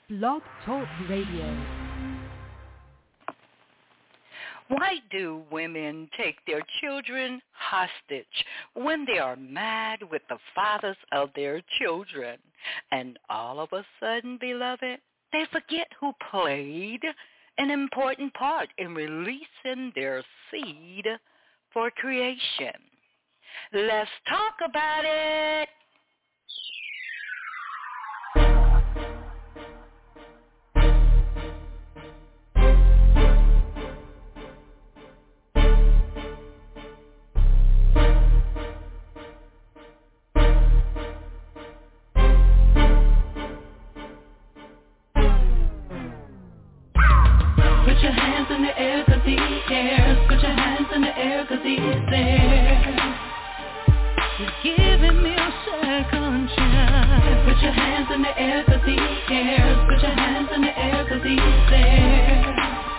Blog Talk Radio. Why do women take their children hostage when they are mad with the fathers of their children? And all of a sudden, beloved, they forget who played an important part in releasing their seed for creation. Let's talk about it. Put your hands in the air 'cause he cares. Put your hands in the air 'cause he's there. He's giving me a second chance. Put your hands in the air 'cause he cares. Put your hands in the air 'cause he's there.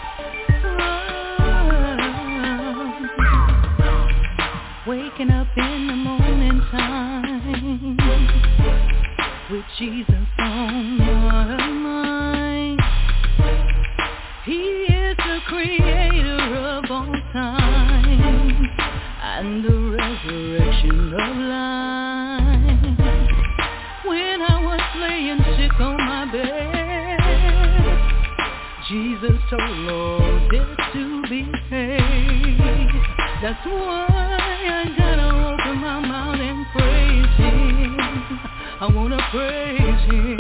Waking up in the morning time with Jesus on my mind. He is the creator of all time and the resurrection of life. When I was laying sick on my bed, Jesus told all debt to be paid. That's why I gotta open my mouth and praise Him. I wanna praise Him.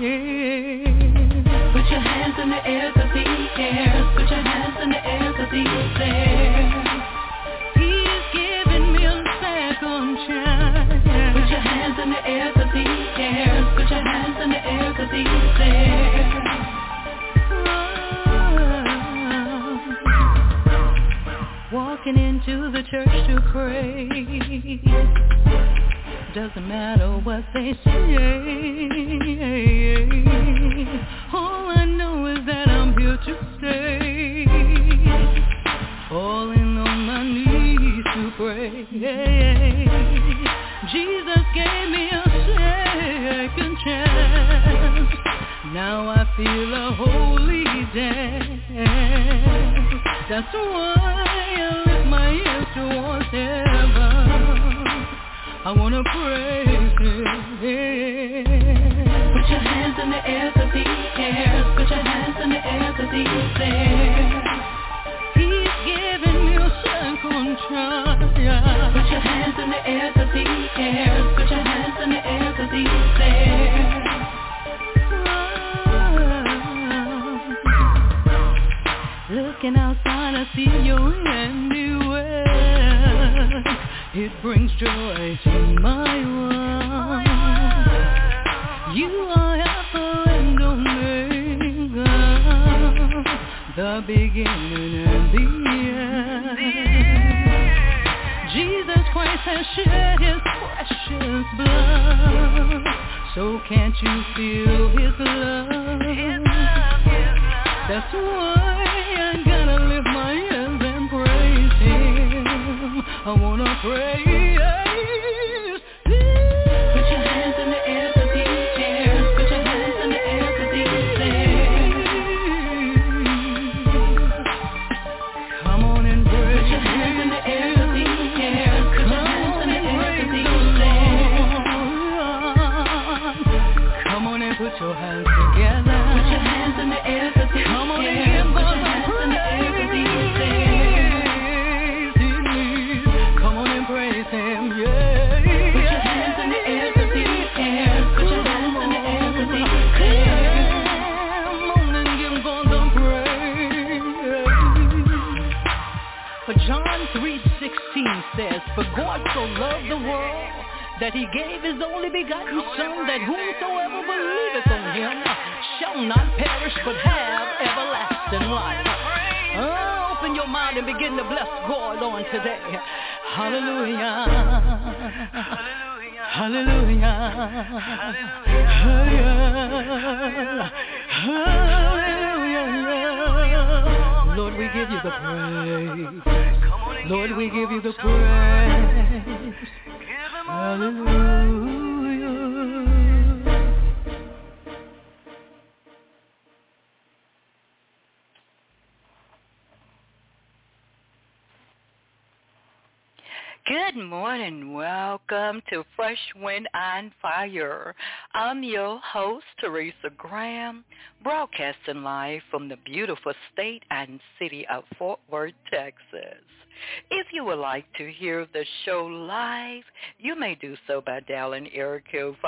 Put your hands in the air 'cause He cares. Put your hands in the air 'cause He's there. He's giving me a second chance. Put your hands in the air 'cause He cares. Put your hands in the air 'cause He's there. Walking into the church to pray. Doesn't matter what they say. All I know is that I'm here to stay. Falling on my knees to pray. Jesus gave me a second chance. Now I feel a holy dance. That's why I lift my ears towards heaven. I wanna praise Him. Put your hands in the air 'cause He cares. Put your hands in the air 'cause He's there. He's giving me a second chance. Put your hands in the air 'cause He cares. Put your hands in the air 'cause He's there. Looking outside, I see your handiwork. It brings joy to my world. You are Alpha and Omega, the beginning and the end. Jesus Christ has shed His precious blood. So can't you feel His love? That's why I gotta lift my hands and praise Him. I wanna praise. Put your hands in the air 'cause He cares. Put your hands in the air 'cause He's there. Come on and praise. Put your hands in the air 'cause He cares. Put your hands in the air 'cause He's there. Come on and put your hands together. Put your hands in the air 'cause He cares. Come on and give God some praise. Put your hands in the air 'cause He's there. Come on and praise Him, yeah. Put your hands in the air 'cause He cares. Put your hands in the air 'cause He's there. Come on and give God some praise. For John 3:16 says, "For God so loved the world that He gave His only begotten Son, that whomsoever believeth on Him shall not perish but have everlasting life." Oh, open your mind and begin to bless God on today. Hallelujah. Hallelujah. Hallelujah. Hallelujah. Lord, we give you the praise. Lord, we give you the praise. Hallelujah. Good morning. Welcome to Fresh Wind on Fire. I'm your host, Teresa Graham, broadcasting live from the beautiful state and city of Fort Worth, Texas. If you would like to hear the show live, you may do so by dialing area code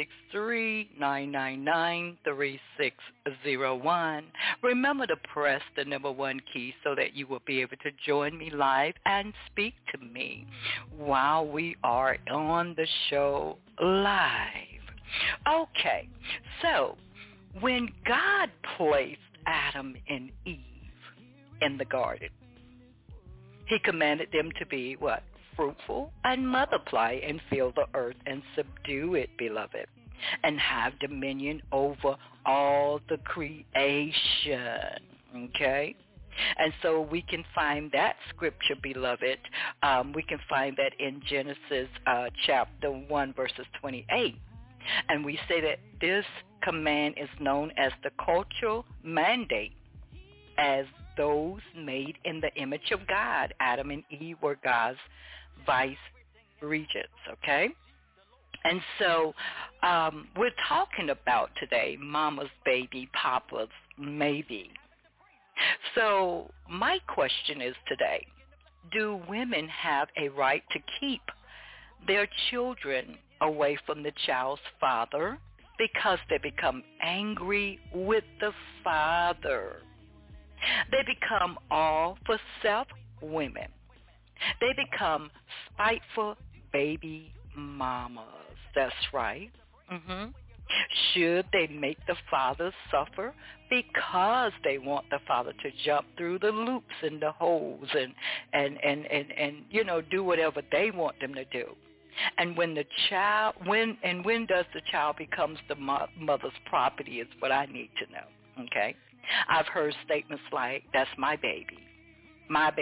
563-999-3601. Remember to press the number 1 key so that you will be able to join me live and speak to me while we are on the show live. Okay, so when God placed Adam and Eve in the garden, he commanded them to be, what? Fruitful and multiply and fill the earth and subdue it, beloved, and have dominion over all the creation, okay? And so we can find that scripture, beloved. We can find that in Genesis chapter 1, verses 28. And we say that this command is known as the cultural mandate, as those made in the image of God. Adam and Eve were God's vice regents, okay? And so we're talking about today mama's baby, papa's maybe. So my question is today, do women have a right to keep their children away from the child's father because they become angry with the father? They become all for self women. They become spiteful baby mamas. That's right. Should they make the father suffer because they want the father to jump through the loops and the holes and you know, do whatever they want them to do? And when the child, when does the child becomes the mother's property is what I need to know, okay? I've heard statements like, that's my baby, my.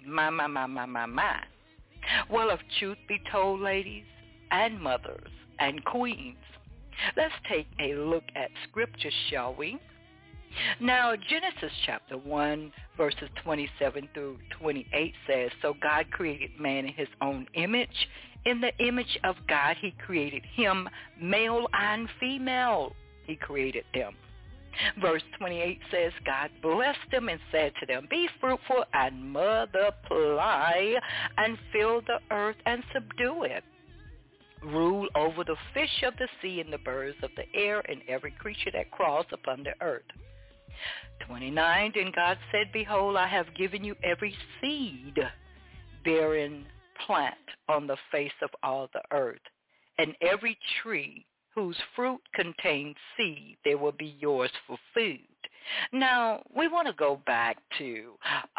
Well, if truth be told, ladies and mothers and queens, let's take a look at scripture, shall we? Now, Genesis chapter 1, verses 27 through 28 says, so God created man in his own image. In the image of God, he created him, male and female. He created them. Verse 28 says, God blessed them and said to them, be fruitful and multiply and fill the earth and subdue it. Rule over the fish of the sea and the birds of the air and every creature that crawls upon the earth. 29, then God said, behold, I have given you every seed bearing plant on the face of all the earth, and every tree whose fruit contains seed, they will be yours for food. Now, we want to go back to,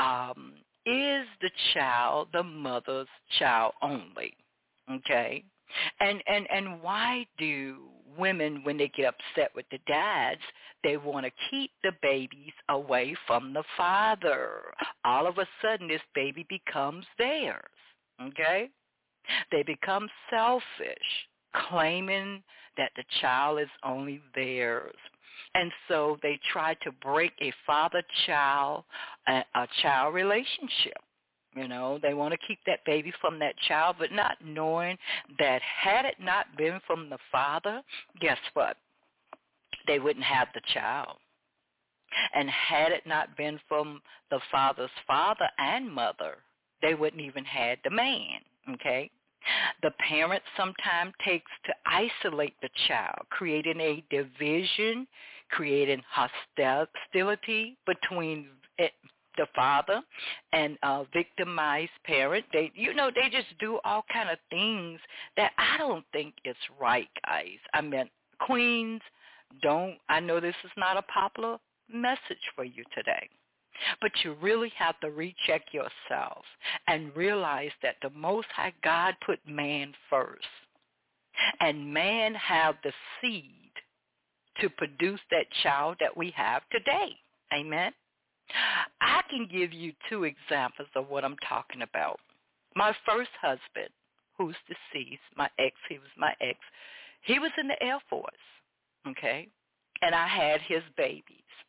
is the child the mother's child only? Okay? And why do women, when they get upset with the dads, they want to keep the babies away from the father? All of a sudden, this baby becomes theirs, okay? They become selfish, claiming that the child is only theirs. And so they try to break a father-child, a child relationship. You know, they want to keep that baby from that child, but not knowing that had it not been from the father, guess what? They wouldn't have the child. And had it not been from the father's father and mother, they wouldn't even had the man, okay? The parent sometimes takes to isolate the child, creating a division, creating hostility between the father and a victimized parent. They just do all kind of things that I don't think is right, guys. I mean, queens, I know this is not a popular message for you today, but you really have to recheck yourself and realize that the Most High God put man first, and man have the seed to produce that child that we have today. Amen. I can give you 2 examples of what I'm talking about. My first husband, who's deceased, he was my ex, he was in the Air Force, okay? And I had his babies.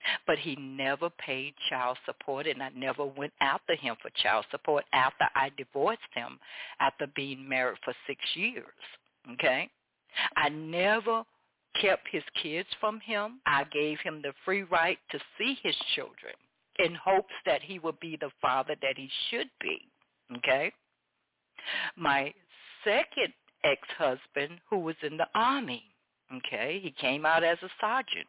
But he never paid child support, and I never went after him for child support after I divorced him after being married for 6 years, okay? I never kept his kids from him. I gave him the free right to see his children in hopes that he would be the father that he should be, okay? My second ex-husband, who was in the Army, okay, he came out as a sergeant.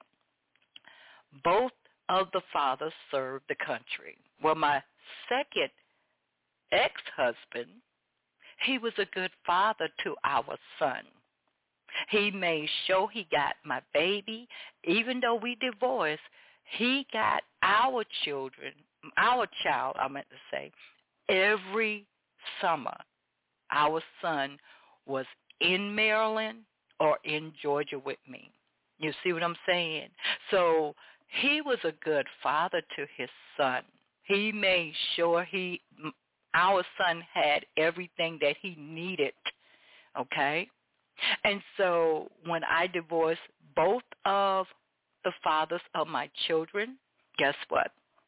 Both of the fathers served the country. Well, my second ex-husband, he was a good father to our son. He made sure he got my baby. Even though we divorced, he got our children, our child, I meant to say, every summer. Our son was in Maryland or in Georgia with me. You see what I'm saying? So he was a good father to his son. He made sure our son had everything that he needed, okay? And so when I divorced both of the fathers of my children, guess what?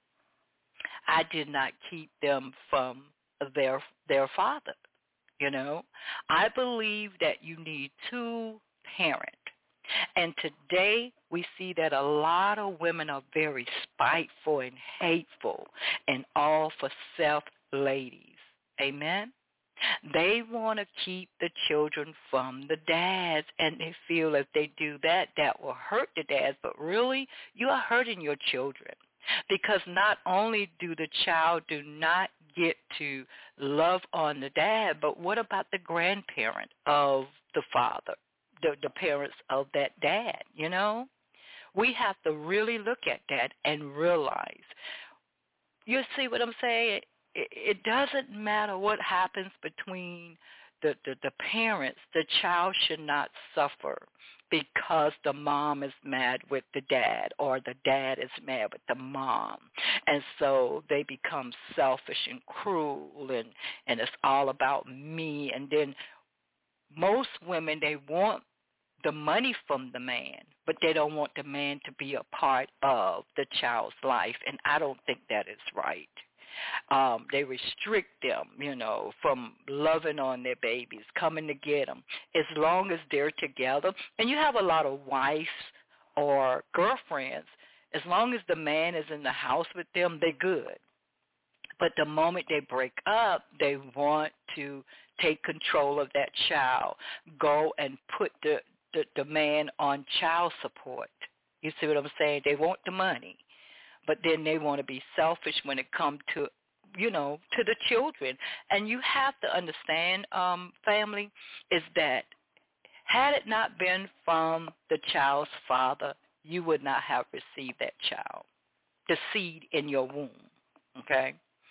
I did not keep them from their father, you know. I believe that you need two parents. And today we see that a lot of women are very spiteful and hateful and all for self ladies. Amen? They want to keep the children from the dads, and they feel if they do that, that will hurt the dads. But really, you are hurting your children because not only do the child do not get to love on the dad, but what about the grandparent of the father? The parents of that dad, you know? We have to really look at that and realize. You see what I'm saying? It doesn't matter what happens between the parents. The child should not suffer because the mom is mad with the dad or the dad is mad with the mom. And so they become selfish and cruel and it's all about me. And then most women, they want the money from the man, but they don't want the man to be a part of the child's life, and I don't think that is right. They restrict them, you know, from loving on their babies, coming to get them, as long as they're together. And you have a lot of wives or girlfriends, as long as the man is in the house with them, they're good. But the moment they break up, they want to take control of that child, go and put the man on child support. You see what I'm saying? They want the money, but then they want to be selfish when it comes to, you know, to the children. And you have to understand, family, is that had it not been from the child's father, you would not have received that child, the seed in your womb, okay?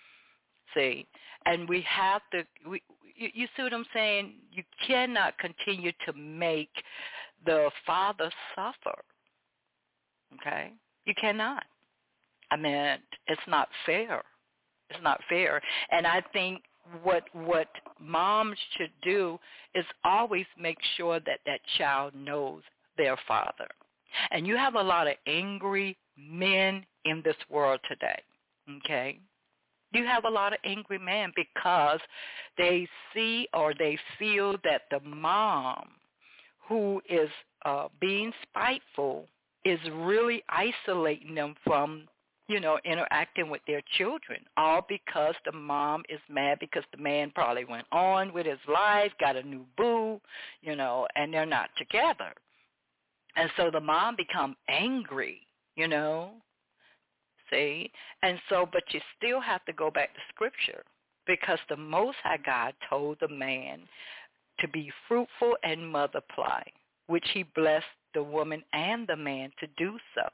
See, and we have to, you see what I'm saying? You cannot continue to make the father suffer, okay? You cannot. I mean, it's not fair. It's not fair. And I think what moms should do is always make sure that that child knows their father. And you have a lot of angry men in this world today, okay? You have a lot of angry men because they see or they feel that the mom who is being spiteful is really isolating them from, you know, interacting with their children, all because the mom is mad because the man probably went on with his life, got a new boo, you know, and they're not together. And so the mom becomes angry, you know. See? And so, but you still have to go back to Scripture because the Most High God told the man to be fruitful and multiply, which he blessed the woman and the man to do so.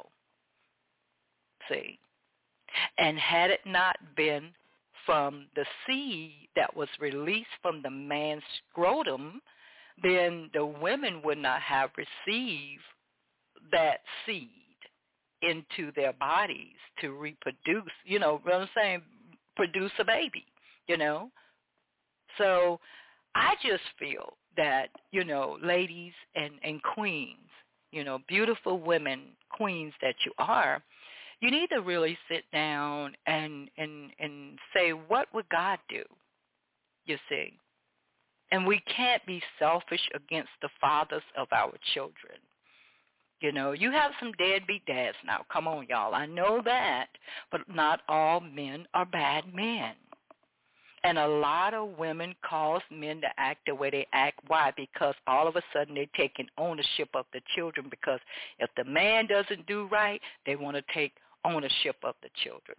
See? And had it not been from the seed that was released from the man's scrotum, then the women would not have received that seed into their bodies to reproduce, you know what I'm saying, produce a baby, you know. So I just feel that, you know, ladies and queens, you know, beautiful women, queens that you are, You need to really sit down and say, what would God do? You see. And we can't be selfish against the fathers of our children. You know, you have some deadbeat dads now. Come on, y'all. I know that. But not all men are bad men. And a lot of women cause men to act the way they act. Why? Because all of a sudden they're taking ownership of the children, because if the man doesn't do right, they want to take ownership of the children.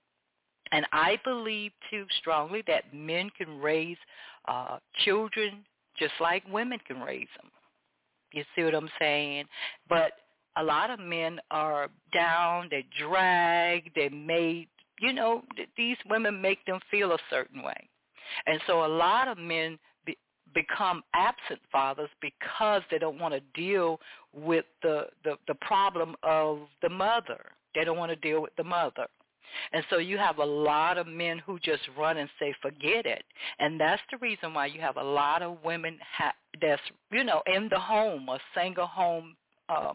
And I believe, too, strongly that men can raise children just like women can raise them. You see what I'm saying? But a lot of men are down, they're dragged, they're made, you know, these women make them feel a certain way. And so a lot of men become absent fathers because they don't want to deal with the problem of the mother. They don't want to deal with the mother. And so you have a lot of men who just run and say, forget it. And that's the reason why you have a lot of women that's, you know, in the home, a single home, a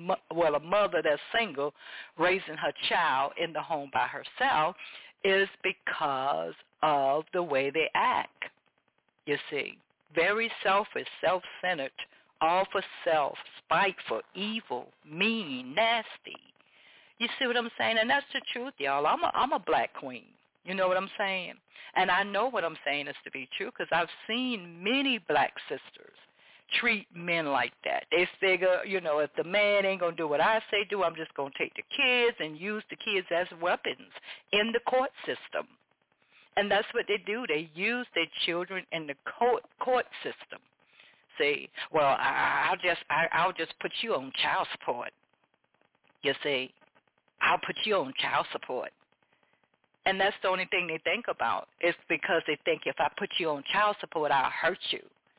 mother that's single, raising her child in the home by herself, is because of the way they act, you see. Very selfish, self-centered, all for self, spiteful, evil, mean, nasty. You see what I'm saying? And that's the truth, y'all. I'm a black queen. You know what I'm saying? And I know what I'm saying is to be true because I've seen many black sisters treat men like that. They figure, you know, if the man ain't going to do what I say do, I'm just going to take the kids and use the kids as weapons in the court system. And that's what they do. They use their children in the court system. See, well, I'll just put you on child support. You see, I'll put you on child support. And that's the only thing they think about. It's because they think if I put you on child support, I'll hurt you.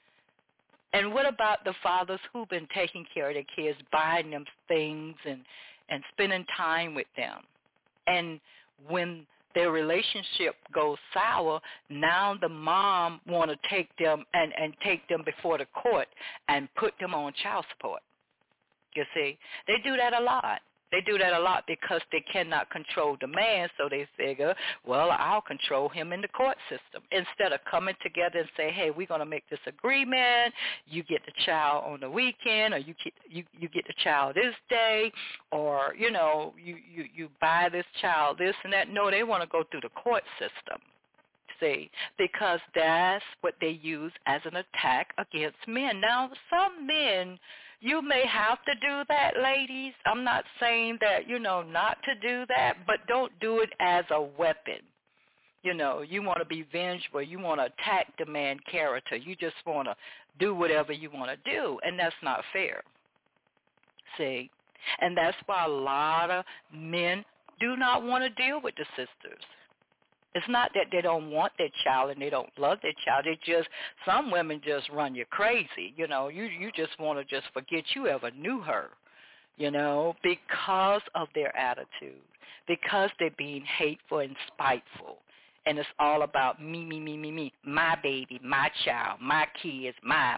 And what about the fathers who've been taking care of their kids, buying them things and spending time with them? And when their relationship goes sour, now the mom want to take them and take them before the court and put them on child support. You see, they do that a lot. They do that a lot because they cannot control the man, so they figure, well, I'll control him in the court system. Instead of coming together and say, hey, we're going to make this agreement. You get the child on the weekend, or you get the child this day, or, you know, you buy this child this and that. No, they want to go through the court system. See, because that's what they use as an attack against men. Now, some men, you may have to do that, ladies. I'm not saying that, you know, not to do that, but don't do it as a weapon. You know, you want to be vengeful. You want to attack the man's character. You just want to do whatever you want to do, and that's not fair. See, and that's why a lot of men do not want to deal with the sisters. It's not that they don't want their child and they don't love their child. They just, some women just run you crazy. You know, you just want to just forget you ever knew her, you know, because of their attitude, because they're being hateful and spiteful. And it's all about me, my baby, my child, my kids, my.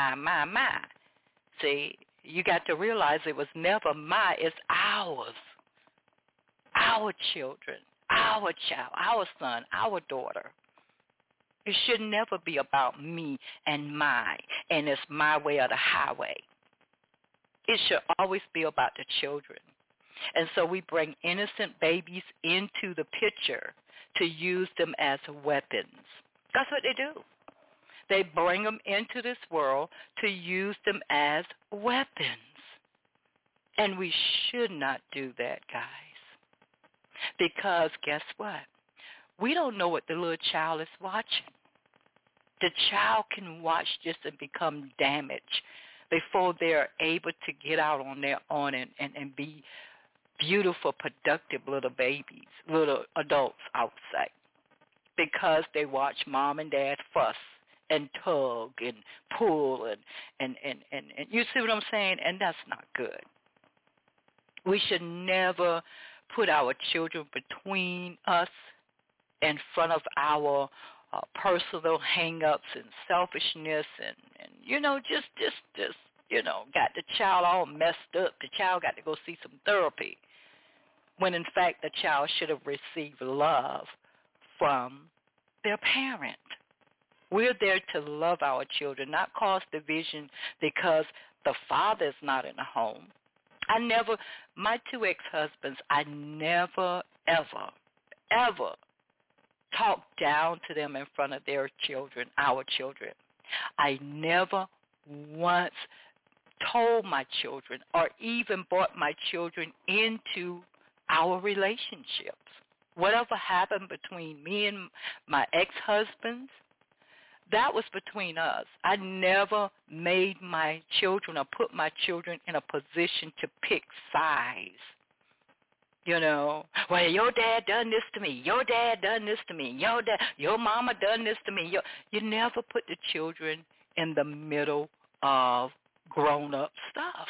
See, you got to realize it was never my, it's ours, our children. Our child, our son, our daughter. It should never be about me and mine, and it's my way or the highway. It should always be about the children. And so we bring innocent babies into the picture to use them as weapons. That's what they do. They bring them into this world to use them as weapons. And we should not do that, guys. Because guess what? We don't know what the little child is watching. The child can watch this and become damaged before they're able to get out on their own and be beautiful, productive little babies, little adults, I would say, because they watch mom and dad fuss and tug and pull and you see what I'm saying? And that's not good. We should never put our children between us, in front of our personal hang-ups and selfishness and you know, just, you know, got the child all messed up. The child got to go see some therapy. when in fact the child should have received love from their parent. We're there to love our children, not cause division because the father is not in the home. My two ex-husbands, I never, ever talked down to them in front of their children, our children. I never once told my children or even brought my children into our relationships. Whatever happened between me and my ex-husbands, that was between us. I never made my children or put my children in a position to pick sides. You know, well, your dad done this to me. Your dad done this to me. Your mama done this to me. You never put the children in the middle of grown-up stuff.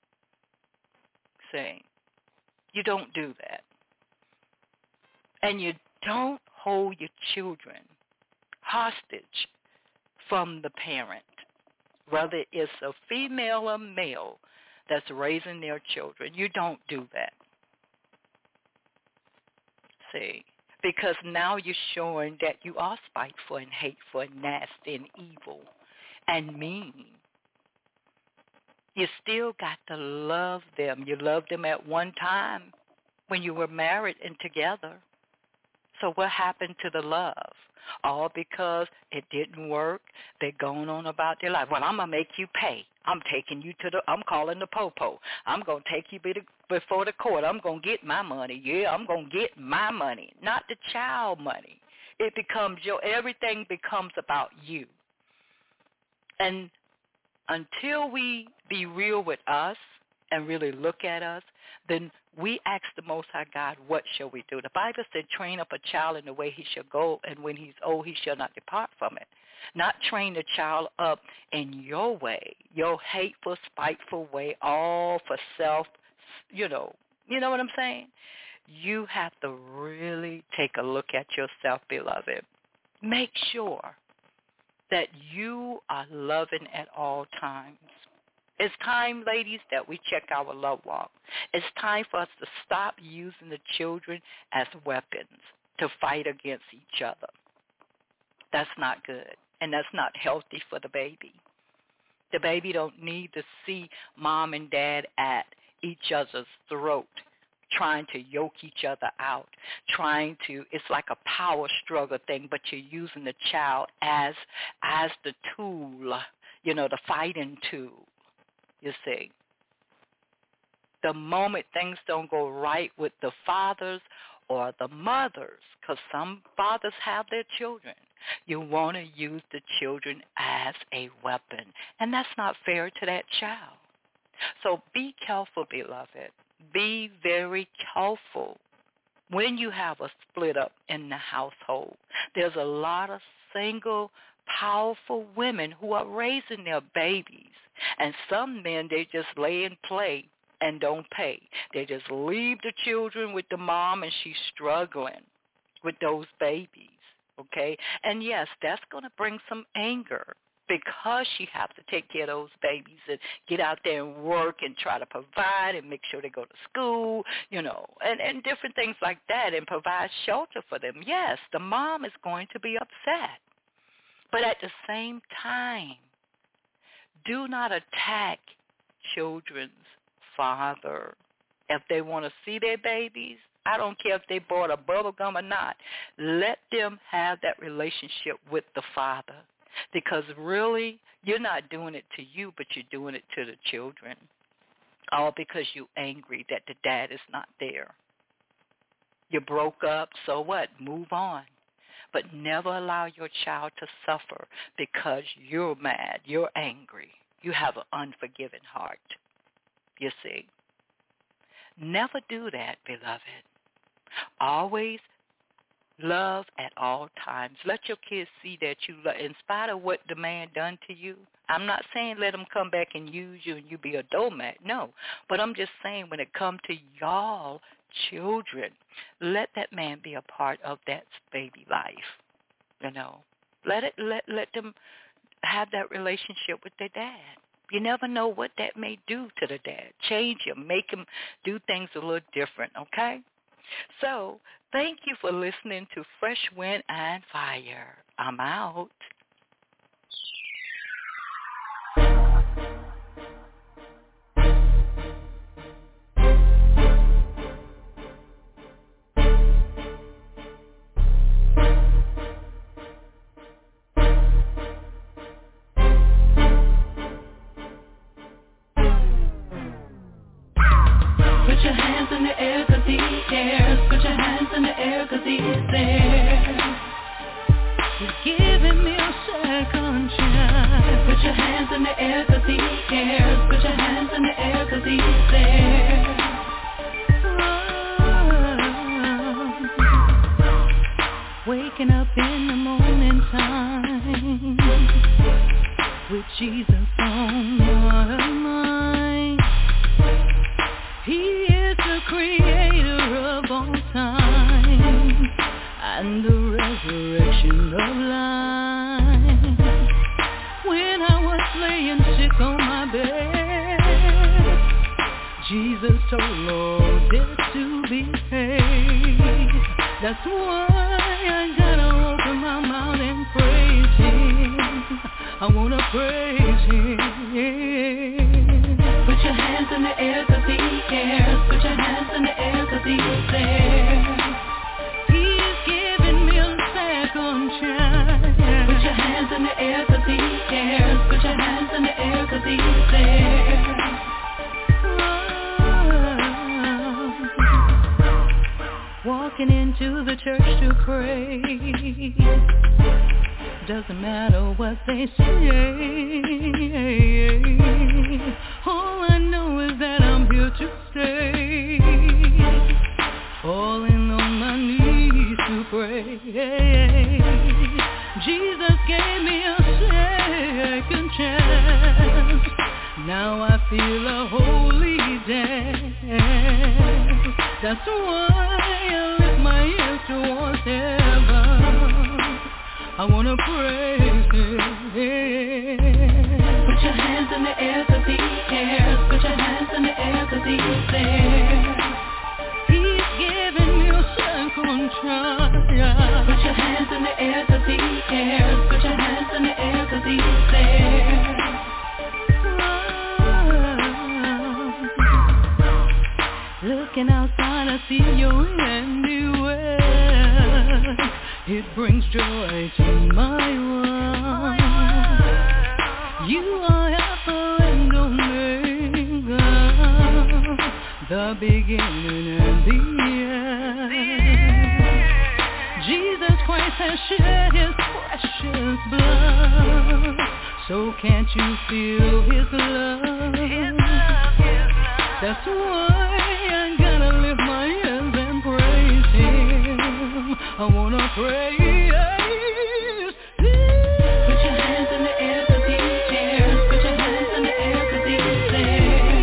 See, you don't do that. And you don't hold your children hostage from the parent, whether it's a female or male that's raising their children. You don't do that. See, because now you're showing that you are spiteful and hateful and nasty and evil and mean. You still got to love them. You loved them at one time when you were married and together. So what happened to the love? All because it didn't work. They're going on about their life. Well, I'm going to make you pay. I'm taking you I'm calling the popo. I'm going to take you before the court. I'm going to get my money. Yeah, I'm going to get my money, not the child money. It becomes everything becomes about you. And until we be real with us and really look at us, then we ask the Most High God, what shall we do? The Bible said, train up a child in the way he shall go, and when he's old, he shall not depart from it. Not train the child up in your way, your hateful, spiteful way, all for self, you know what I'm saying? You have to really take a look at yourself, beloved. Make sure that you are loving at all times. It's time, ladies, that we check our love walk. It's time for us to stop using the children as weapons to fight against each other. That's not good, and that's not healthy for the baby. The baby don't need to see mom and dad at each other's throat, trying to yoke each other out, it's like a power struggle thing, but you're using the child as the tool, the fighting tool. You see, the moment things don't go right with the fathers or the mothers, because some fathers have their children, you want to use the children as a weapon, and that's not fair to that child. So be careful, beloved. Be very careful when you have a split up in the household. There's a lot of single, powerful women who are raising their babies. And some men, they just lay and play and don't pay. They just leave the children with the mom, and she's struggling with those babies, okay? And, yes, that's going to bring some anger because she has to take care of those babies and get out there and work and try to provide and make sure they go to school, and different things like that, and provide shelter for them. Yes, the mom is going to be upset. But at the same time, do not attack children's father. If they want to see their babies, I don't care if they bought a bubble gum or not. Let them have that relationship with the father, because really you're not doing it to you, but you're doing it to the children, all because you're angry that the dad is not there. You broke up, so what? Move on. But never allow your child to suffer because you're mad, you're angry. You have an unforgiving heart, you see. Never do that, beloved. Always love at all times. Let your kids see that you love, in spite of what the man done to you. I'm not saying let him come back and use you and you be a doormat. No. But I'm just saying when it comes to y'all children, let that man be a part of that baby life. Let them have that relationship with their dad. You never know what that may do to the dad. Change him, make him do things a little different, okay? So thank you for listening to Fresh Wind and Fire. I'm out. Put your hands in the air 'cause he cares. Put your hands in the air 'cause he's there. He's giving me a second chance. Put your hands in the air 'cause he cares. Put your hands in the air 'cause he's there. Waking up in the morning time with Jesus on my mind. He is the creator of all time and the resurrection of life. When I was laying sick on my bed, Jesus told all debts to be paid. That's why I gotta open my mouth and praise Him. I wanna praise Him. Put your hands in the air 'cause He cares. Put your hands in the air 'cause He's there. He's giving me a second chance. Put your hands in the air 'cause He cares. Put your hands in the air 'cause He's there. Walking into the church to pray. Doesn't matter what they say. All I know is that I'm here to stay. Falling on my knees to pray. Jesus gave me a second chance. Now I feel a holy dance. That's why I lift my hands towards heaven. I wanna praise Him. Put your hands in the air 'cause He cares. Put your hands in the air 'cause He's there. He's giving me a second chance. Put your hands in the air 'cause He cares. Put your hands in the air 'cause He's there. Looking outside, I see your handiwork. It brings joy to my world. You are Alpha and Omega, the beginning and the end. Jesus Christ has shed His precious blood. So can't you feel His love? That's why I gotta lift my hands and praise Him. I wanna praise. Put your hands in the air 'cause He cares. Put your hands in the air 'cause He's there.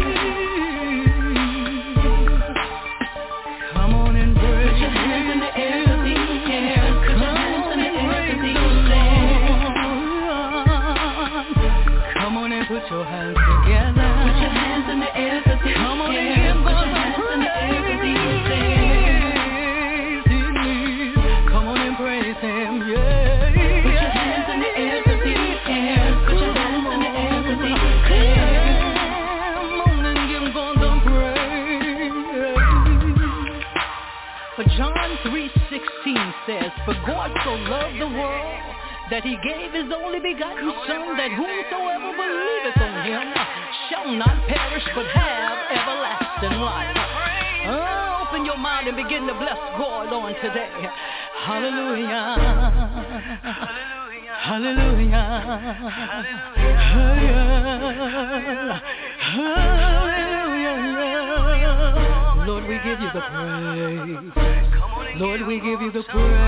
Come on and praise. Put your hands in the air 'cause He cares. Put your hands in the air 'cause He's there. Come on and put your hands together. Put your hands in the air 'cause He cares. Come on and give God some praise. Come on and praise Him, yeah. Put your hands in the air 'cause He cares. Put your hands in the air 'cause He cares. Come on and give God some praise. For John 3:16 says, for God so loved the world that He gave His only begotten Son, that whomsoever believeth on Him shall not perish but have everlasting life. Open your mind and begin to bless God on today. Hallelujah. Hallelujah. Hallelujah. Lord, we give you the praise. Lord, we give you the praise.